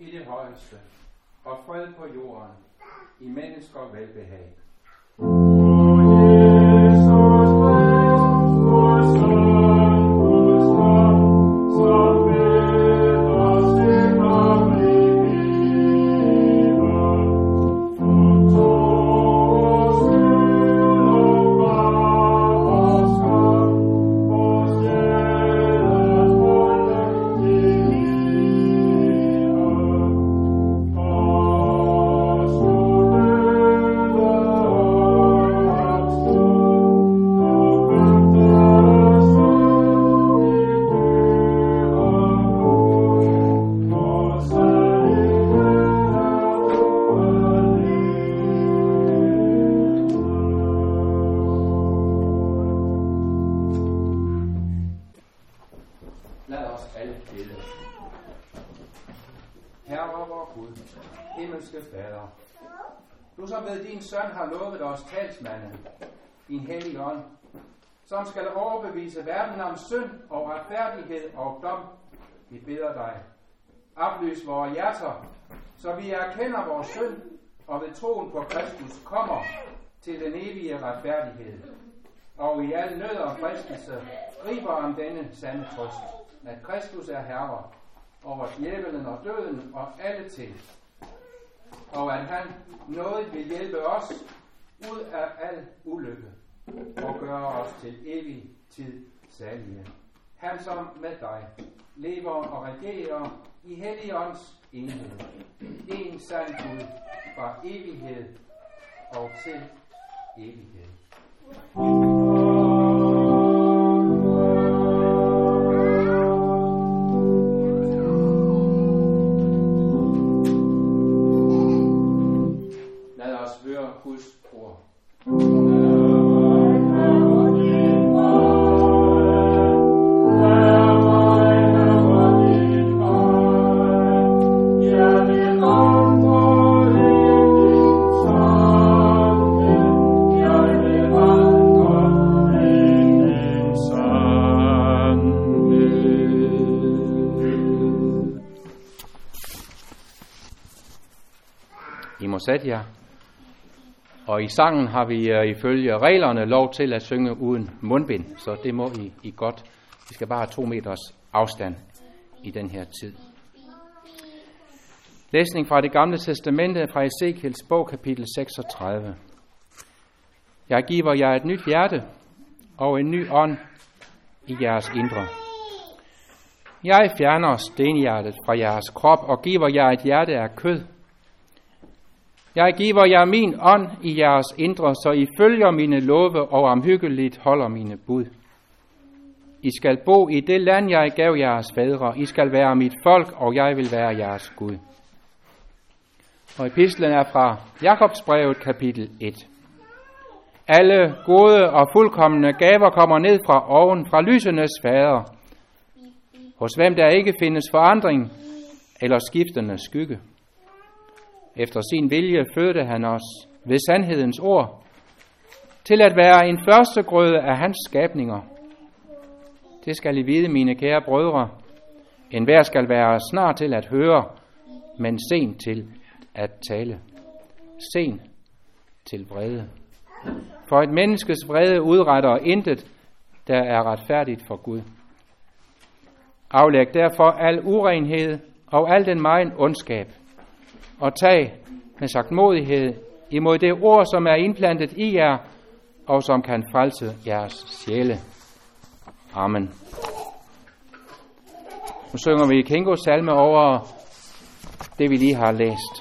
i det højeste, og fred på jorden, i mennesker velbehag. Lad os alle bede. Herre vor Gud, himmelske Fader, du som ved din søn har lovet os talsmanden, din hellige ånd, som skal overbevise verden om synd og retfærdighed og dom, vi beder dig. Oplys vores hjerter, så vi erkender vores synd og ved troen på Kristus kommer til den evige retfærdighed. Og i al nød og fristelse griber om denne sande trøst, at Kristus er herre over djævelen og døden og alle ting, og at han nådigt vil hjælpe os ud af al ulykke og gøre os til evig tid salige. Han som med dig lever og regerer i Helligånds enhed, en sand Gud fra evighed og til evighed. I må sætte jer. Og i sangen har vi ifølge reglerne lov til at synge uden mundbind, så det må I godt. Vi skal bare have 2 meters afstand i den her tid. Læsning fra det gamle testamente fra Ezekiels bog, kapitel 36. Jeg giver jer et nyt hjerte og en ny ånd i jeres indre. Jeg fjerner stenhjertet fra jeres krop og giver jer et hjerte af kød. Jeg giver jer min ånd i jeres indre, så I følger mine love og omhyggeligt holder mine bud. I skal bo i det land, jeg gav jeres fædre. I skal være mit folk, og jeg vil være jeres Gud. Og epistlen er fra Jakobsbrevet, kapitel 1. Alle gode og fuldkomne gaver kommer ned fra oven, fra lysenes fader, hos hvem der ikke findes forandring eller skiftende skygge. Efter sin vilje fødte han os ved sandhedens ord, til at være en førstegrøde af hans skabninger. Det skal I vide, mine kære brødre. Enhver skal være snart til at høre, men sen til at tale. Sen til vrede. For et menneskes vrede udretter intet, der er retfærdigt for Gud. Aflæg derfor al urenhed og al den megen ondskab, og tag med sagtmodighed imod det ord, som er indplantet i jer, og som kan frelse jeres sjæle. Amen. Nu synger vi Kingos salme over det, vi lige har læst.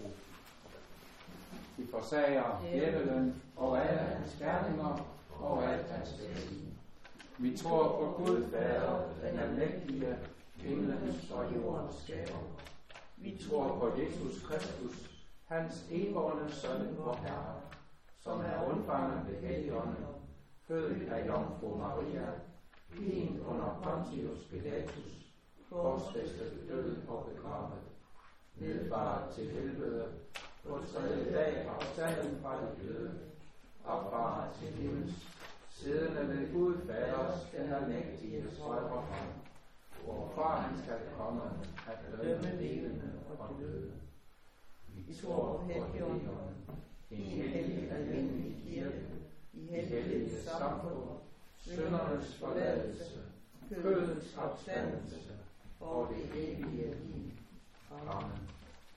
Vi forsager djævelen og alle hans gerninger og alt hans velsignelse. Vi tror på Gud Fader, den almægtige, himlens og jordens skaber. Vi tror på Jesus Kristus, hans enbårne søn, vor Herre, som er undfanget ved Helligånden, født af Jomfru Maria, pint under Pontius Pilatus, korsfæstet, død og begravet, nedfaret til helvede, på tredje dag opstanden fra de døde, opfaret til himmels, siddende ved Gud Faders, den almægtiges højre hånd, hvorfra han skal komme at dømme levende og døde. Vi tror på Helligånden, en hellig almindelig kirke, i hellige samfund, syndernes forladelse, kødets opstandelse og det evige liv. Amen.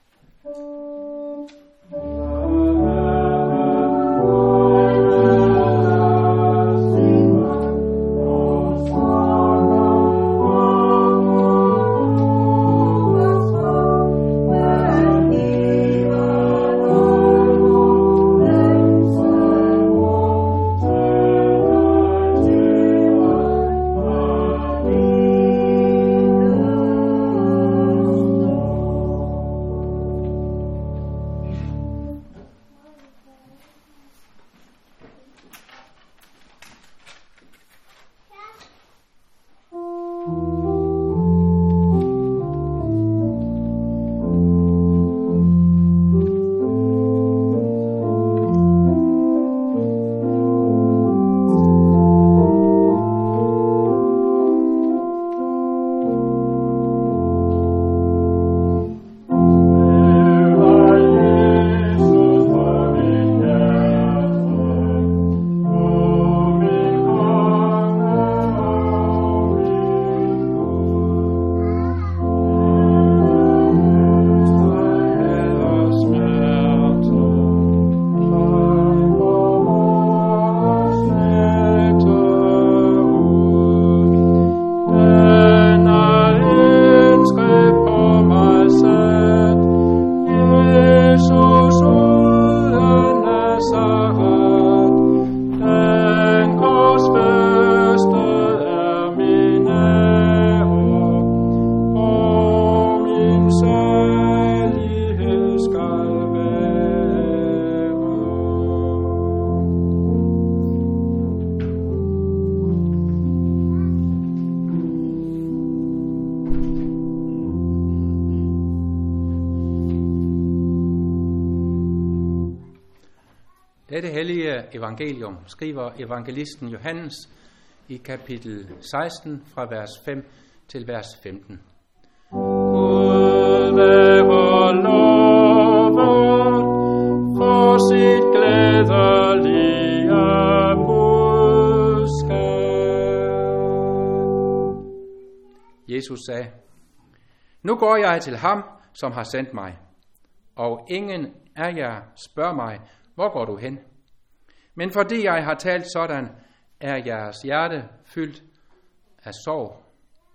Dette hellige evangelium skriver evangelisten Johannes i kapitel 16 fra vers 5 til vers 15. Gud være lovet for sit glædelige budskab. Jesus sagde, nu går jeg til ham, som har sendt mig, og ingen af jer spørger mig, hvor går du hen? Men fordi jeg har talt sådan, er jeres hjerte fyldt af sorg.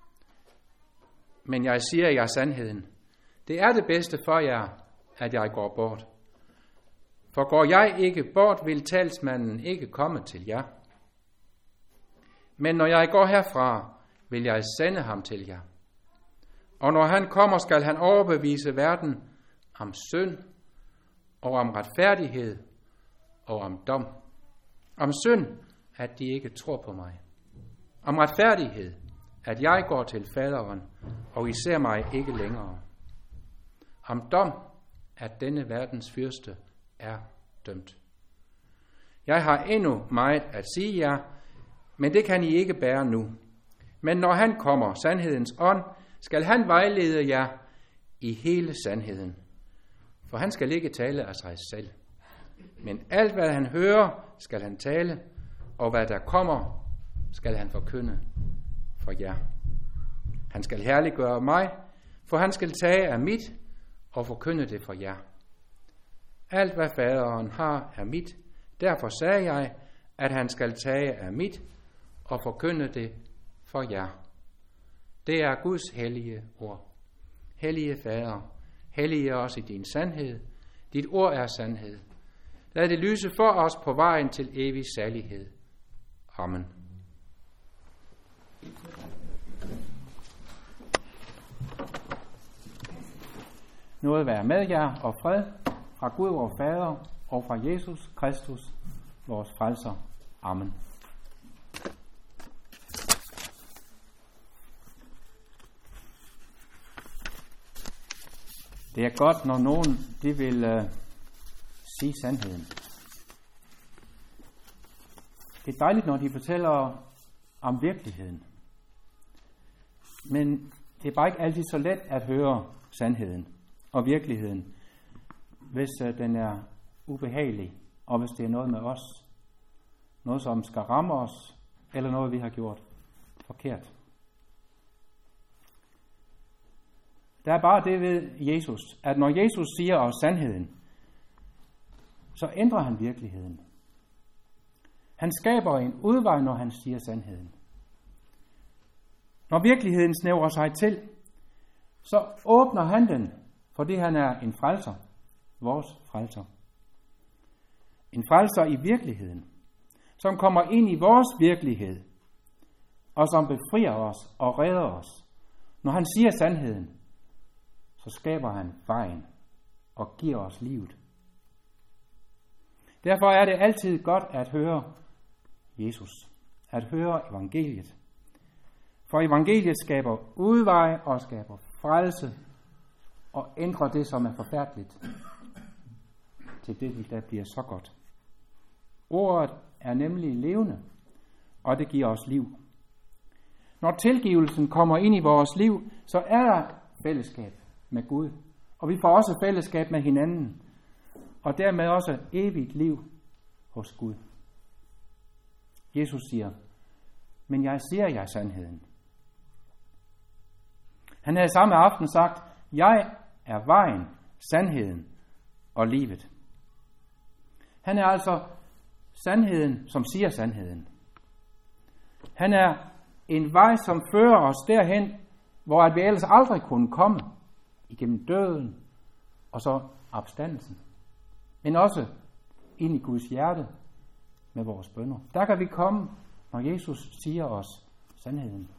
Men jeg siger jer sandheden. Det er det bedste for jer, at jeg går bort. For går jeg ikke bort, vil talsmanden ikke komme til jer. Men når jeg går herfra, vil jeg sende ham til jer. Og når han kommer, skal han overbevise verden om synd og om retfærdighed og om dom. Om synd, at de ikke tror på mig. Om retfærdighed, at jeg går til faderen, og I ser mig ikke længere. Om dom, at denne verdens fyrste er dømt. Jeg har endnu meget at sige jer, men det kan I ikke bære nu. Men når han kommer, sandhedens ånd, skal han vejlede jer i hele sandheden. For han skal ikke tale af sig selv. Men alt, hvad han hører, skal han tale, og hvad der kommer, skal han forkynde for jer. Han skal herliggøre mig, for han skal tage af mit og forkynde det for jer. Alt, hvad faderen har, er mit. Derfor sagde jeg, at han skal tage af mit og forkynde det for jer. Det er Guds hellige ord. Hellige Fader, hellige os i din sandhed. Dit ord er sandhed. Lad det lyse for os på vejen til evig salighed. Amen. Noget være med jer og fred fra Gud vor Fader og fra Jesus Kristus, vores frelser. Amen. Det er godt, når nogen de vil sige sandheden. Det er dejligt, når de fortæller om virkeligheden. Men det er bare ikke altid så let at høre sandheden og virkeligheden, hvis den er ubehagelig, og hvis det er noget med os. Noget, som skal ramme os, eller noget, vi har gjort forkert. Der er bare det ved Jesus, at når Jesus siger os sandheden, så ændrer han virkeligheden. Han skaber en udvej, når han siger sandheden. Når virkeligheden snævrer sig til, så åbner han den, fordi han er en frelser, vores frelser. En frelser i virkeligheden, som kommer ind i vores virkelighed, og som befrier os og redder os. Når han siger sandheden, så skaber han vejen og giver os livet. Derfor er det altid godt at høre Jesus, at høre evangeliet. For evangeliet skaber udvej og skaber frelse og ændrer det, som er forfærdeligt, til det, der bliver så godt. Ordet er nemlig levende, og det giver os liv. Når tilgivelsen kommer ind i vores liv, så er der fællesskab med Gud, og vi får også fællesskab med hinanden, og dermed også evigt liv hos Gud. Jesus siger, men jeg siger jer sandheden. Han havde samme aften sagt, jeg er vejen, sandheden og livet. Han er altså sandheden, som siger sandheden. Han er en vej, som fører os derhen, hvor at vi ellers aldrig kunne komme, igennem døden og så opstandelsen. Men også ind i Guds hjerte med vores bønner. Der kan vi komme, når Jesus siger os sandheden.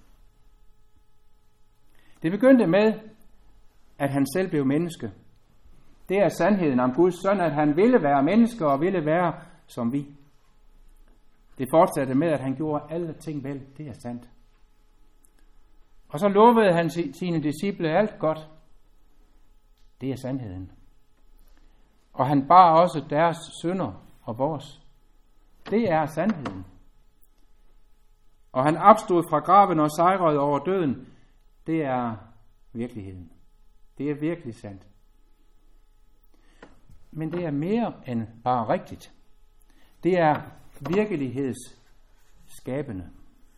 Det begyndte med, at han selv blev menneske. Det er sandheden om Guds søn, at han ville være menneske og ville være som vi. Det fortsatte med, at han gjorde alle ting vel. Det er sandt. Og så lovede han sine disciple alt godt. Det er sandheden. Og han bar også deres synder og vores. Det er sandheden. Og han opstod fra graven og sejrede over døden. Det er virkeligheden. Det er virkelig sandt. Men det er mere end bare rigtigt. Det er virkelighedsskabende.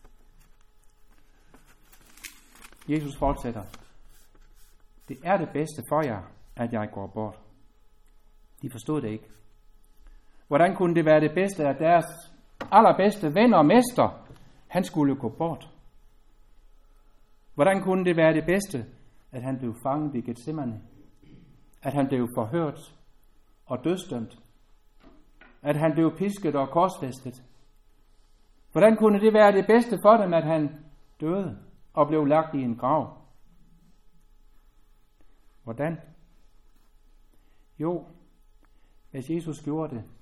Jesus fortsætter. Det er det bedste for jer, at jeg går bort. De forstod det ikke. Hvordan kunne det være det bedste, at deres allerbedste ven og mester, han skulle gå bort? Hvordan kunne det være det bedste, at han blev fanget i Getsemane? At han blev forhørt og dødsdømt? At han blev pisket og korsfæstet? Hvordan kunne det være det bedste for dem, at han døde og blev lagt i en grav? Hvordan? Jo, hvis Jesus gjorde det,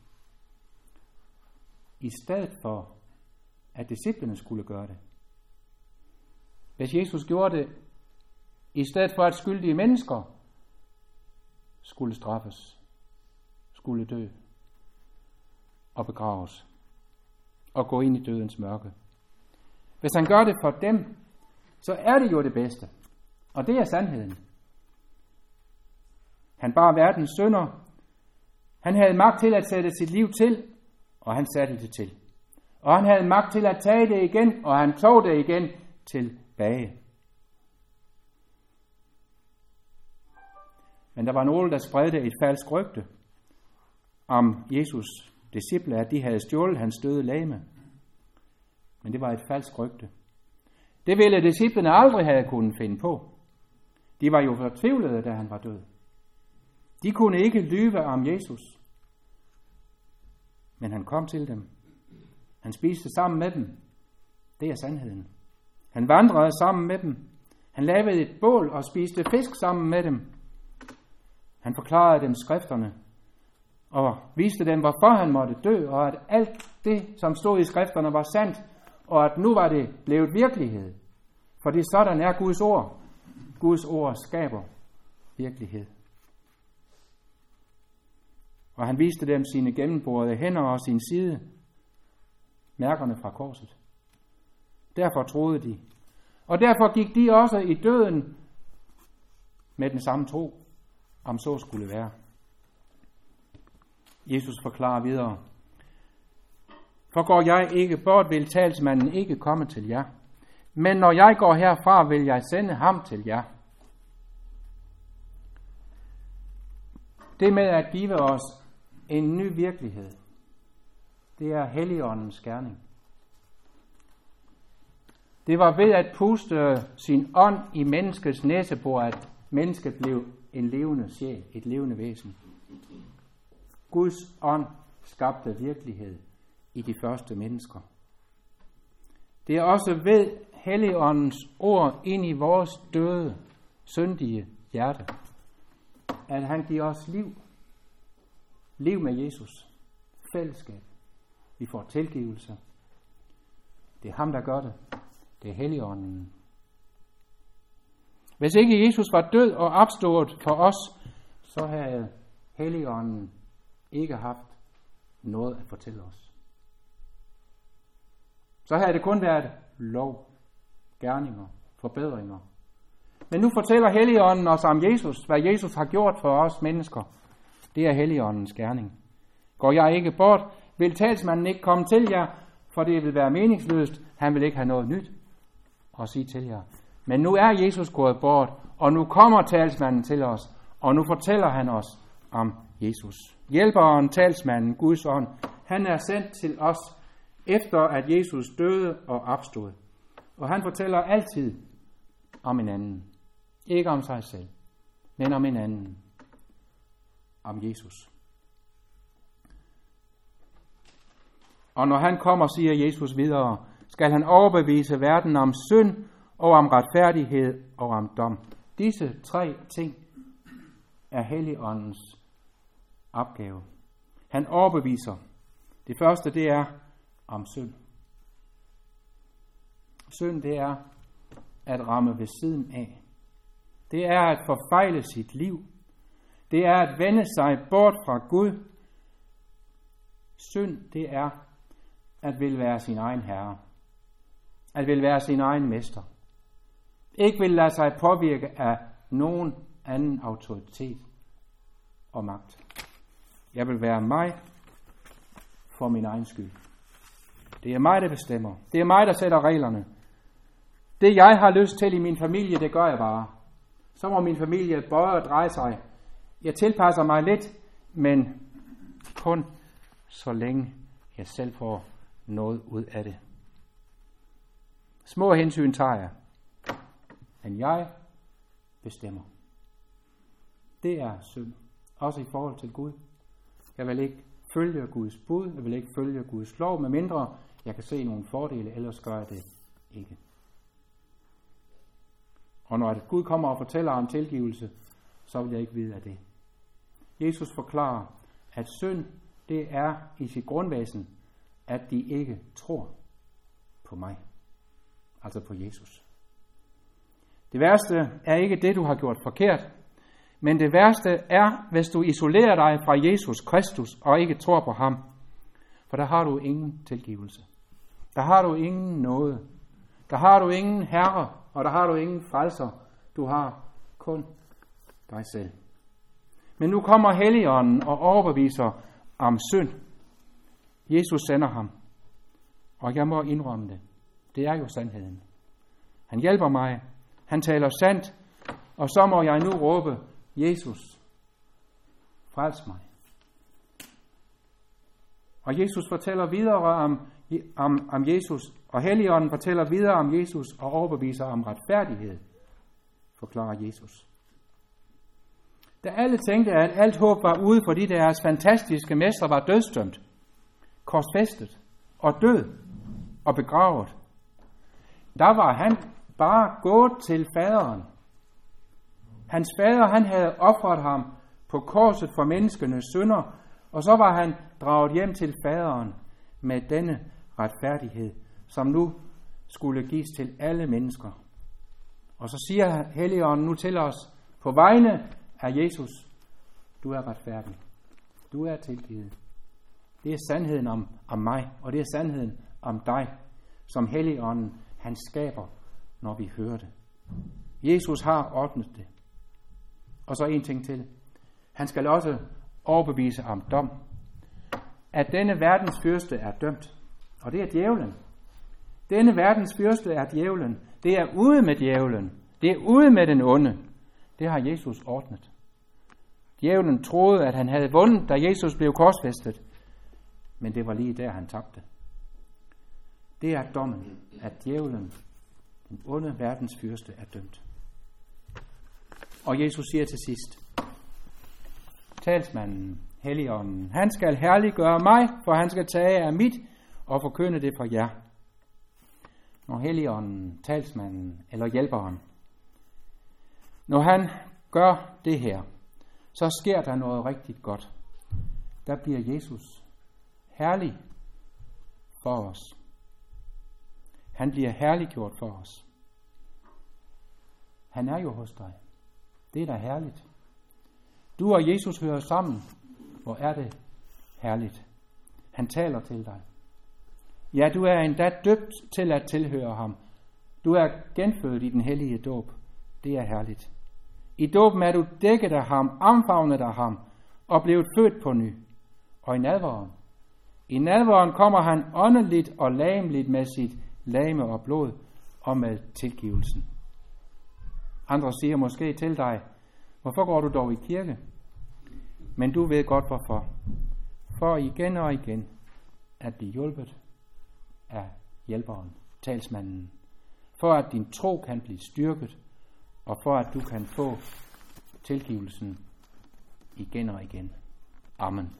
i stedet for, at disciplene skulle gøre det. Hvis Jesus gjorde det, i stedet for, at skyldige mennesker skulle straffes, skulle dø og begraves og gå ind i dødens mørke. Hvis han gør det for dem, så er det jo det bedste. Og det er sandheden. Han bar verdens synder. Han havde magt til at sætte sit liv til, og han satte det til. Og han havde magt til at tage det igen, og han tog det igen tilbage. Men der var nogle, der spredte et falsk rygte om Jesus' disciple, at de havde stjålet hans døde legeme. Men det var et falsk rygte. Det ville disciplene aldrig have kunnet finde på. De var jo fortvivlede, da han var død. De kunne ikke lyve om Jesus. Men han kom til dem. Han spiste sammen med dem. Det er sandheden. Han vandrede sammen med dem. Han lavede et bål og spiste fisk sammen med dem. Han forklarede dem skrifterne og viste dem, hvorfor han måtte dø, og at alt det, som stod i skrifterne, var sandt, og at nu var det blevet virkelighed. For det sådan er Guds ord. Guds ord skaber virkelighed. Og han viste dem sine gennemborede hænder og sin side, mærkerne fra korset. Derfor troede de. Og derfor gik de også i døden med den samme tro, om så skulle være. Jesus forklarer videre. For går jeg ikke bort, vil talsmanden ikke komme til jer. Men når jeg går herfra, vil jeg sende ham til jer. Det med at give os en ny virkelighed, det er Helligåndens gerning. Det var ved at puste sin ånd i menneskets næsebor, at mennesket blev en levende sjæl, et levende væsen. Guds ånd skabte virkelighed i de første mennesker. Det er også ved Helligåndens ord ind i vores døde, syndige hjerte, at han giver os liv. Liv med Jesus. Fællesskab. Vi får tilgivelse. Det er ham, der gør det. Det er Helligånden. Hvis ikke Jesus var død og opstået for os, så havde Helligånden ikke haft noget at fortælle os. Så havde det kun været lov, gerninger, forbedringer. Men nu fortæller Helligånden os om Jesus, hvad Jesus har gjort for os mennesker. Det er Helligåndens gerning. Går jeg ikke bort, vil talsmanden ikke komme til jer, for det vil være meningsløst. Han vil ikke have noget nyt at sige til jer. Men nu er Jesus gået bort, og nu kommer talsmanden til os, og nu fortæller han os om Jesus. Hjælperen, talsmanden, Guds ånd, han er sendt til os, efter at Jesus døde og opstod. Og han fortæller altid om en anden. Ikke om sig selv, men om en anden. Om Jesus. Og når han kommer, siger Jesus videre, skal han overbevise verden om synd og om retfærdighed og om dom. Disse 3 ting er Helligåndens opgave. Han overbeviser. Det første, det er om synd. Synd, det er at ramme ved siden af. Det er at forfejle sit liv. Det er at vende sig bort fra Gud. Synd, det er at vil være sin egen herre. At vil være sin egen mester. Ikke vil lade sig påvirke af nogen anden autoritet og magt. Jeg vil være mig for min egen skyld. Det er mig, der bestemmer. Det er mig, der sætter reglerne. Det, jeg har lyst til i min familie, det gør jeg bare. Så må min familie bøje og dreje sig. Jeg tilpasser mig lidt, men kun så længe jeg selv får noget ud af det. Små hensyn tager jeg, men jeg bestemmer. Det er synd, også i forhold til Gud. Jeg vil ikke følge Guds bud, jeg vil ikke følge Guds lov, medmindre jeg kan se nogle fordele, ellers gør jeg det ikke. Og når Gud kommer og fortæller om tilgivelse, så vil jeg ikke vide af det. Jesus forklarer, at synd, det er i sit grundvæsen, at de ikke tror på mig. Altså på Jesus. Det værste er ikke det, du har gjort forkert, men det værste er, hvis du isolerer dig fra Jesus Kristus og ikke tror på ham. For der har du ingen tilgivelse. Der har du ingen nåde. Der har du ingen herre, og der har du ingen frelser. Du har kun dig selv. Men nu kommer Helligånden og overbeviser om synd. Jesus sender ham. Og jeg må indrømme det. Det er jo sandheden. Han hjælper mig. Han taler sandt. Og så må jeg nu råbe, Jesus, frels mig. Og Jesus fortæller videre om Jesus, og Helligånden fortæller videre om Jesus og overbeviser om retfærdighed, forklarer Jesus. Da alle tænkte, at alt håb var ude, fordi deres fantastiske mester var dødsdømt, korsfæstet og død og begravet, der var han bare gået til faderen. Hans fader, han havde ofret ham på korset for menneskenes synder, og så var han draget hjem til faderen med denne retfærdighed, som nu skulle gives til alle mennesker. Og så siger Helligånden nu til os, på vegne af Jesus, du er retfærdig. Du er tilgivet. Det er sandheden om mig, og det er sandheden om dig, som Helligånden han skaber, når vi hører det. Jesus har ordnet det. Og så en ting til. Han skal også overbevise om dom. At denne verdens fyrste er dømt. Og det er djævlen. Denne verdens fyrste er djævlen. Det er ude med djævlen. Det er ude med den onde. Det har Jesus ordnet. Djævlen troede, at han havde vundet, da Jesus blev korsfæstet. Men det var lige der, han tabte. Det er dommen, at djævlen, den onde verdens fyrste, er dømt. Og Jesus siger til sidst, talsmanden, Helligånden, han skal herliggøre mig, for han skal tage af mit og forkynde det for jer. Når Helligånden, talsmanden eller hjælperen, når han gør det her, så sker der noget rigtig godt. Der bliver Jesus herlig for os. Han bliver herliggjort for os. Han er jo hos dig. Det er da herligt. Du og Jesus hører sammen. Hvor er det herligt. Han taler til dig. Ja, du er endda døbt til at tilhøre ham. Du er genfødt i den hellige dåb. Det er herligt. I dåben er du dækket af ham, omfavnet af ham, og blevet født på ny. Og i nadveren kommer han åndeligt og legemligt med sit legeme og blod og med tilgivelsen. Andre siger måske til dig, hvorfor går du dog i kirke? Men du ved godt hvorfor. For igen og igen at blive hjulpet af hjælperen, talsmanden. For at din tro kan blive styrket, og for at du kan få tilgivelsen igen og igen. Amen.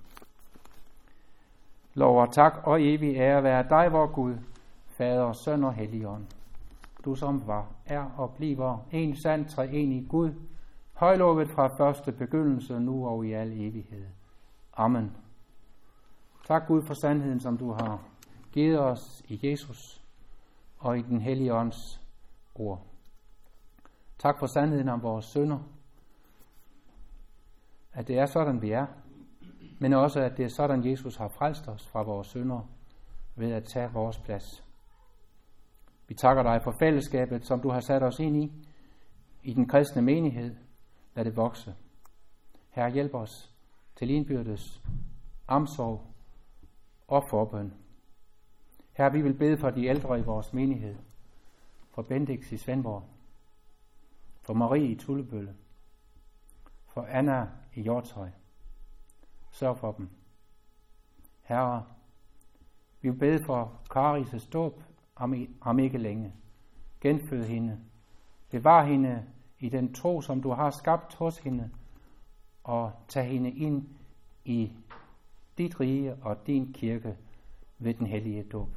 Lov og tak og evig ære være dig, vor Gud, Fader, Søn og Helligånd. Du som var, er og bliver en sand treenig Gud, højlovet fra første begyndelse, nu og i al evighed. Amen. Tak Gud for sandheden, som du har givet os i Jesus og i den hellige ånds ord. Tak for sandheden om vores synder, at det er sådan, vi er, men også, at det er sådan, Jesus har frelst os fra vores synder ved at tage vores plads. Vi takker dig for fællesskabet, som du har sat os ind i den kristne menighed. Lad det vokse. Herre, hjælp os til indbyrdes omsorg og forbøn. Herre, vi vil bede for de ældre i vores menighed, for Bendix i Svendborg, for Marie i Tullebølle, for Anna i Hjortshøj. Sørg for dem. Herre, vi vil bede for Karis' dåb om ikke længe. Genfød hende. Bevar hende i den tro, som du har skabt hos hende, og tag hende ind i dit rige og din kirke ved den hellige dåb.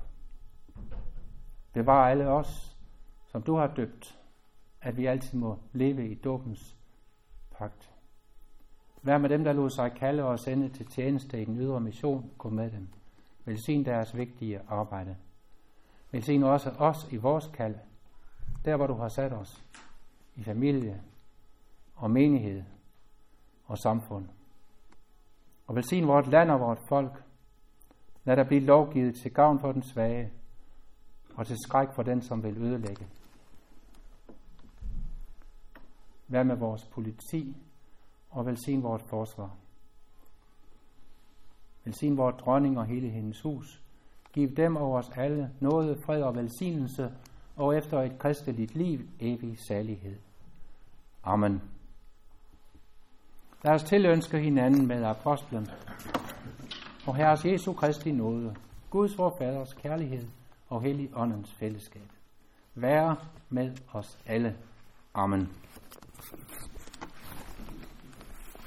Bevar alle os, som du har døbt, at vi altid må leve i dåbens pagt. Vær med dem, der lod sig kalde og sende til tjeneste i den ydre mission. Gå med dem. Velsign deres vigtige arbejde. Velsign også os i vores kald, der hvor du har sat os, i familie og menighed og samfund. Og velsign vort land og vort folk. Lad der blive lovgivet til gavn for den svage og til skræk for den, som vil ødelægge. Vær med vores politi og velsign vort forsvar. Velsign vort dronning og hele hendes hus. Giv dem og os alle nåde, fred og velsignelse, og efter et kristeligt liv evig salighed. Amen. Lad os tilønske hinanden med apostlen og Herres Jesu Kristi nåde, Guds vor Faders kærlighed og Helligåndens fællesskab. Være med os alle. Amen.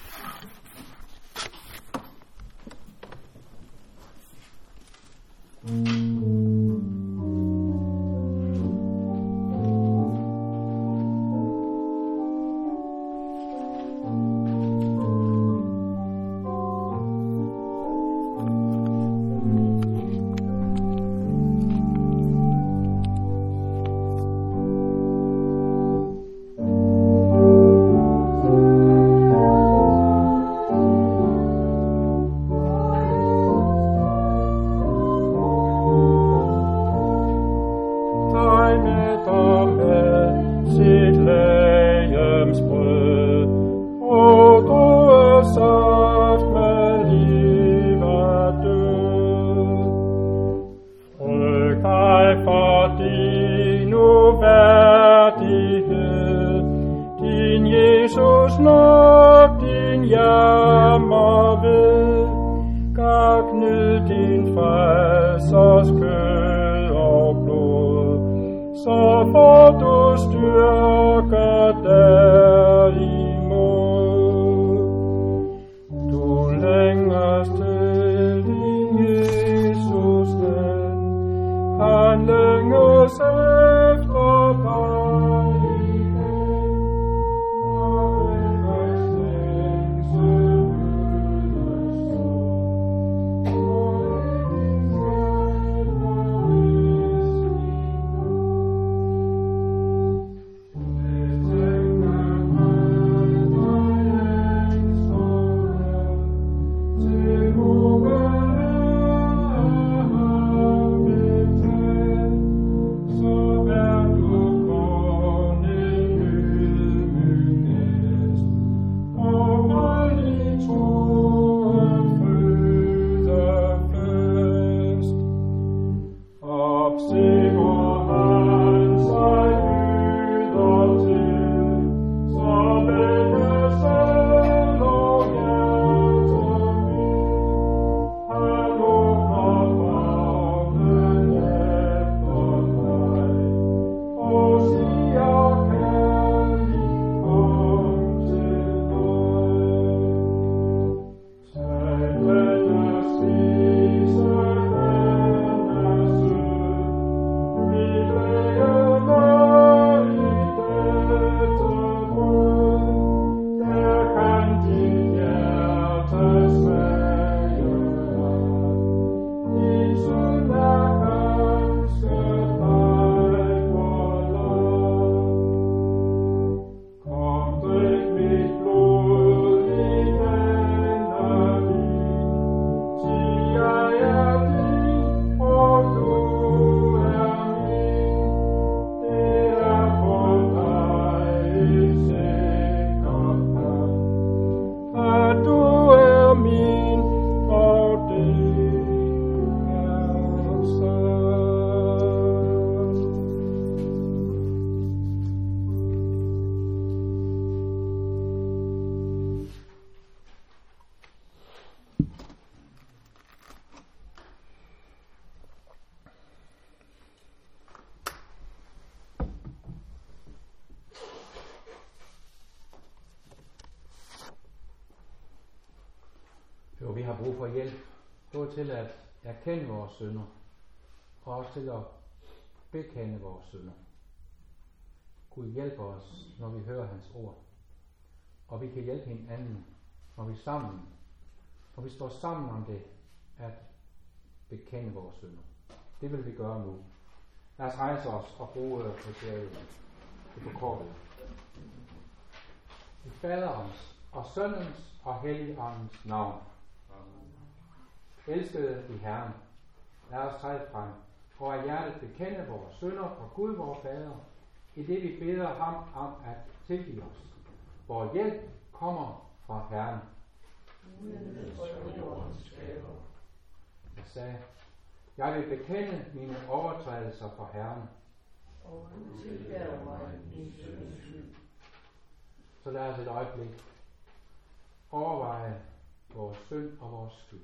din frelsers kød og blod, så får du styrke derimod. Du længes til din Jesus ven, han længes efter dig igen, og ellers længsel uden stå, og din selv var Jo, vi har brug for hjælp, både til at erkende vores synder, og også til at bekende vores synder. Gud hjælper os, når vi hører hans ord. Og vi kan hjælpe hinanden, når vi står sammen om det, at bekende vores synder. Det vil vi gøre nu. Lad os rejse os og bruge det forkortet. I Faderens og Søndens og Helligåndens navn. Elskede i Herren, lad os træde frem, og af hjertet bekende vores synder for Gud, vor Fader, i det vi beder ham om at tilgive os. Vor hjælp kommer fra Herren. Jeg sagde, jeg vil bekende mine overtrædelser for Herren. Og han tilgav mig min synds skyld. Så lad os et øjeblik overveje vores synd og vores skyld.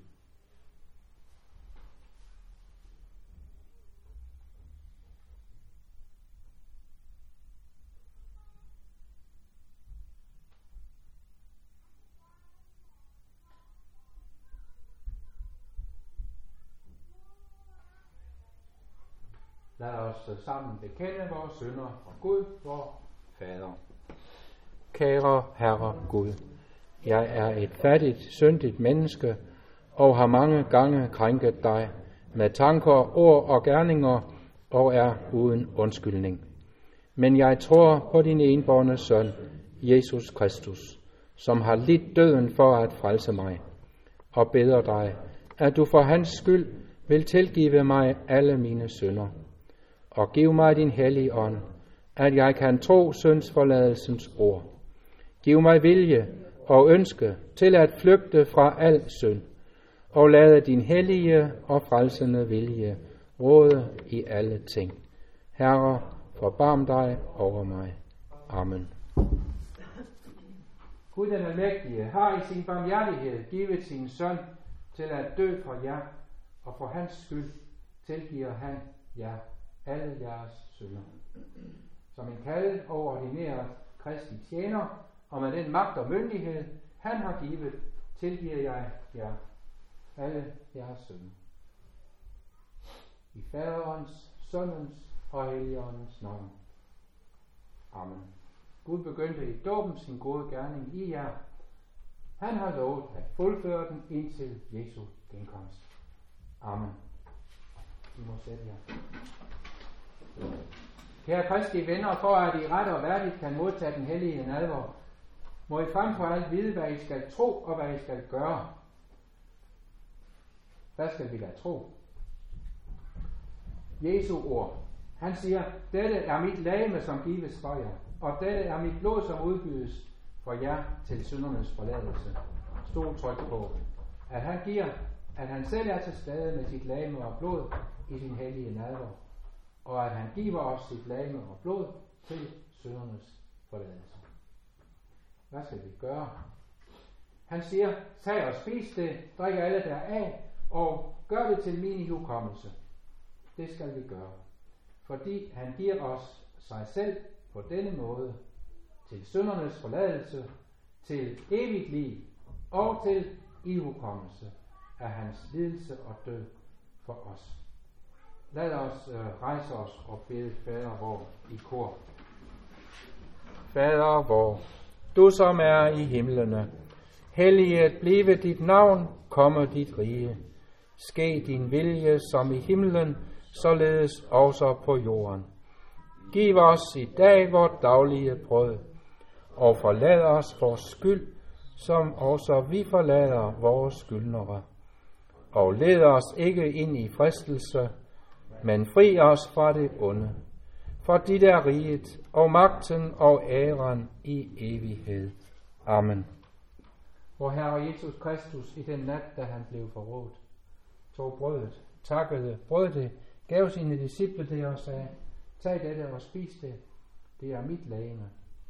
Lad os sammen bekende vores synder for Gud, vor Fader. Kære Herre Gud, jeg er et fattigt, syndigt menneske, og har mange gange krænket dig med tanker, ord og gerninger, og er uden undskyldning. Men jeg tror på din enbårne søn, Jesus Kristus, som har lidt døden for at frelse mig, og beder dig, at du for hans skyld vil tilgive mig alle mine synder, og giv mig din hellige ånd, at jeg kan tro syndsforladelsens ord. Giv mig vilje og ønske til at flygte fra al synd, og lade din hellige og frelsende vilje råde i alle ting. Herre, forbarm dig over mig. Amen. Gud den almægtige har i sin barmhjertighed givet sin søn til at dø for jer, og for hans skyld tilgiver han jer alle jeres synder. Som en kaldet og ordineret Kristi tjener, og med den magt og myndighed, han har givet, tilgiver jeg jer alle jeres synder. I Faderens, Søndens og Helligåndens navn. Amen. Gud begyndte i dåben sin gode gerning i jer. Han har lovet at fuldføre den indtil Jesu genkomst. Amen. I må sætte jer. Kære Kristi venner, for at I ret og værdigt kan modtage den hellige nadver, må I frem for alt vide, hvad I skal tro og hvad I skal gøre. Hvad skal vi da tro? Jesu ord. Han siger, dette er mit legeme, som gives for jer, og dette er mit blod, som udbydes for jer til syndernes forladelse. Stol tryk på, at han giver, at han selv er til stede med sit legeme og blod i sin hellige nadver, og at han giver os sit legeme og blod til syndernes forladelse. Hvad skal vi gøre? Han siger, tag og spis det, drik alle deraf, og gør det til min hukommelse. Det skal vi gøre, fordi han giver os sig selv på denne måde til syndernes forladelse, til evigt liv og til ihukommelse af hans lidelse og død for os. Lad os rejse os og bede Fader vor i kor. Fader vor, du som er i himlene, helliget blive dit navn, komme dit rige. Ske din vilje som i himlen, således også på jorden. Giv os i dag vort daglige brød, og forlad os vores skyld, som også vi forlader vores skyldnere. Og led os ikke ind i fristelse, men fri os fra det onde. For dit er riget, og magten og æren i evighed. Amen. Vor Herre Jesus Kristus, i den nat, da han blev forrådt, tog brødet, takkede, brød det, gav sine disciple det og sagde, tag dette og spis det, det er mit legeme,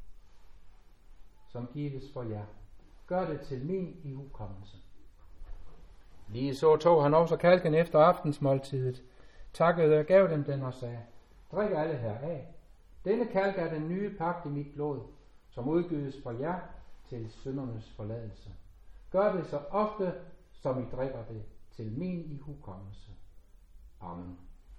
som gives for jer. Gør det til min ihukommelse. Lige så tog han også kalken efter aftensmåltidet, takkede og gav dem den og sagde, drik alle heraf. Denne kalk er den nye pagt i mit blod, som udgydes for jer til syndernes forladelse. Gør det så ofte, som I drikker det, til min ihukommelse. Amen.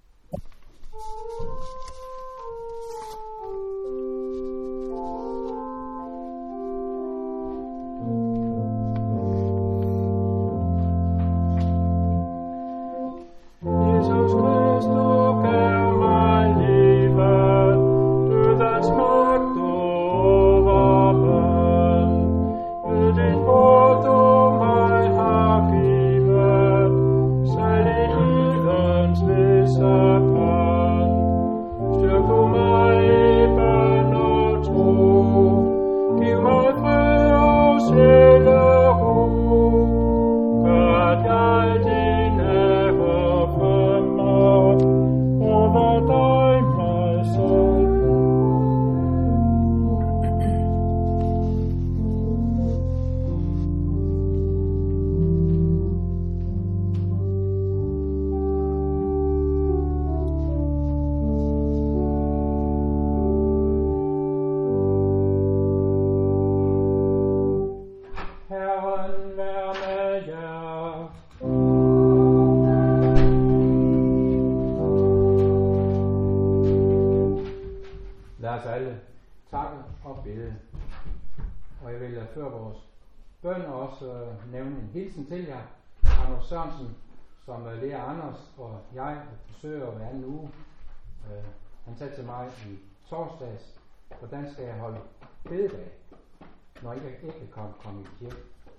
Hilsen til jer, Anders Sørensen, som lærer Anders og jeg besøger hver anden uge. Han sagde til mig i torsdags, hvordan skal jeg holde bededag, når jeg ikke kan komme i kirke.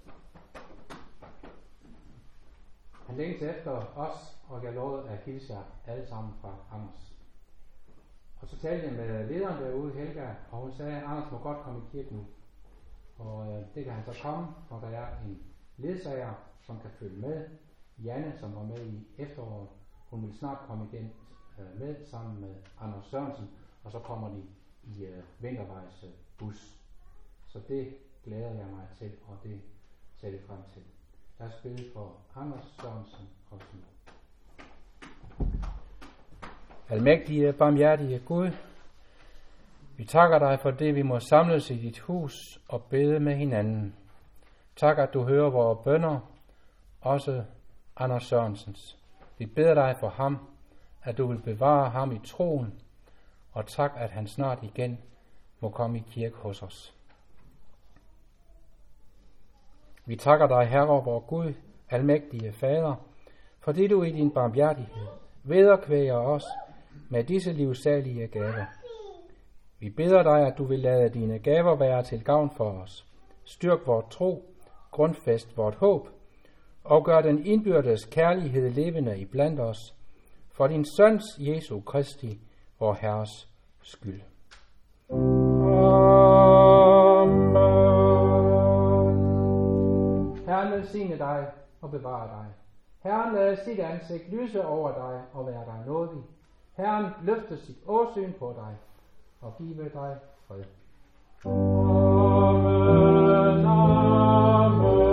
Han længes efter os, og jeg lovede at hilse jer alle sammen fra Anders. Og så talte jeg med lederen derude, Helga, og hun sagde, at Anders må godt komme i kirke nu. Og det kan han så komme, og der er en ledsager, som kan følge med. Janne, som var med i efteråret, hun vil snart komme igen med sammen med Anders Sørensen, og så kommer de i Vintervejs bus. Så det glæder jeg mig til, og det ser vi frem til. Lad os bede for Anders Sørensen også nu. Almægtige, barmhjertige Gud, vi takker dig for det, vi må samles i dit hus og bede med hinanden. Tak, at du hører vores bønner, også Anders Sørensens. Vi beder dig for ham, at du vil bevare ham i troen, og tak, at han snart igen må komme i kirke hos os. Vi takker dig, Herre, vor Gud, almægtige Fader, fordi du i din barmhjertighed vederkvæger os med disse livssalige gaver. Vi beder dig, at du vil lade dine gaver være til gavn for os. Styrk vores tro, grundfæst vort håb, og gør den indbyrdes kærlighed levende iblandt os, for din søns Jesu Kristi, vor Herres skyld. Amen. Herren velsigne dig og bevare dig. Herren lade sit ansigt lyse over dig og være dig nådig. Herren løfte sit åsyn på dig og give dig fred. Amen, amen, amen.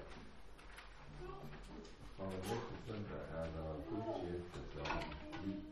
Og næste søndag er der gudstjeneste kl. 9.